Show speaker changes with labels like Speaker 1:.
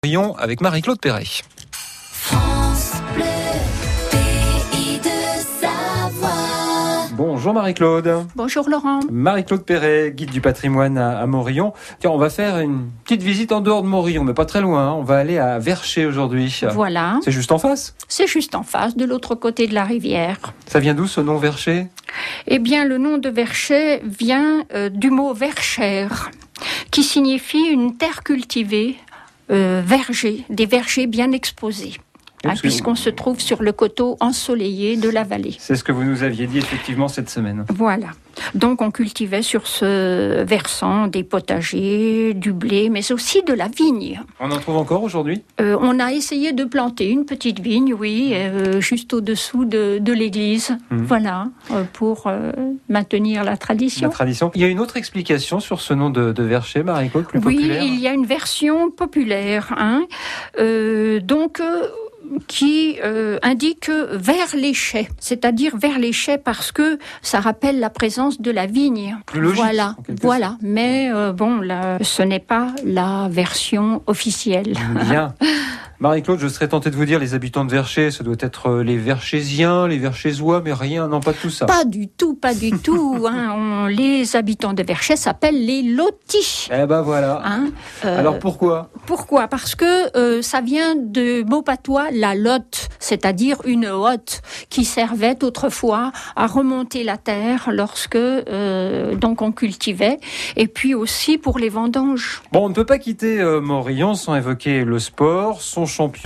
Speaker 1: Morillon avec Marie-Claude Perret.
Speaker 2: France Bleu, pays de Savoie.
Speaker 1: Bonjour Marie-Claude.
Speaker 3: Bonjour Laurent.
Speaker 1: Marie-Claude Perret, guide du patrimoine à Morillon. Tiens, on va faire une petite visite en dehors de Morillon, mais pas très loin. On va aller à Vercher aujourd'hui.
Speaker 3: Voilà,
Speaker 1: C'est juste en face.
Speaker 3: c'est juste en face, de l'autre côté de la rivière.
Speaker 1: Ça vient d'où ce nom Vercher ?
Speaker 3: Eh bien, le nom de Vercher vient du mot verchère, qui signifie une terre cultivée, verger, des vergers bien exposés. Puisqu'on se trouve sur le coteau ensoleillé de la vallée.
Speaker 1: C'est ce que vous nous aviez dit effectivement cette semaine.
Speaker 3: Voilà. Donc on cultivait sur ce versant des potagers, du blé, mais aussi de la vigne.
Speaker 1: On en trouve encore aujourd'hui ?
Speaker 3: On a essayé de planter une petite vigne, oui, juste au-dessous de l'église. Voilà, pour maintenir la tradition.
Speaker 1: La tradition. Il y a une autre explication sur ce nom de Vercher, Marie-Claude, plus populaire ?
Speaker 3: Oui, il y a une version populaire, qui indique vers les chais, c'est-à-dire vers les chais parce que ça rappelle la présence de la vigne.
Speaker 1: Plus logique.
Speaker 3: Voilà. Mais ce n'est pas la version officielle.
Speaker 1: Bien. Marie-Claude, je serais tenté de vous dire les habitants de Vercher, ça doit être les Verchésiens, les Verchésois, mais rien, non, pas tout ça.
Speaker 3: Pas du tout. Les habitants de Vercher s'appellent les lotis.
Speaker 1: Eh ben voilà. Alors pourquoi ?
Speaker 3: Pourquoi ? Parce que ça vient de mot patois, la lotte, c'est-à-dire une hotte qui servait autrefois à remonter la terre lorsque donc on cultivait, et puis aussi pour les vendanges.
Speaker 1: Bon, on ne peut pas quitter Morillon sans évoquer le sport, son champion